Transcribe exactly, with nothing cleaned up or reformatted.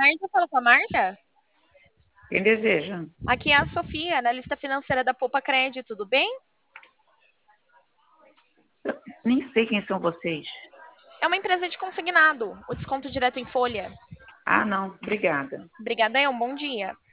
tarde, fala com a Marta. Quem deseja? Aqui é a Sofia, analista financeira da Poupa Crédito, tudo bem? Nem sei quem são vocês. É uma empresa de consignado, o desconto direto em folha. Ah, não, obrigada. Obrigadão, bom dia.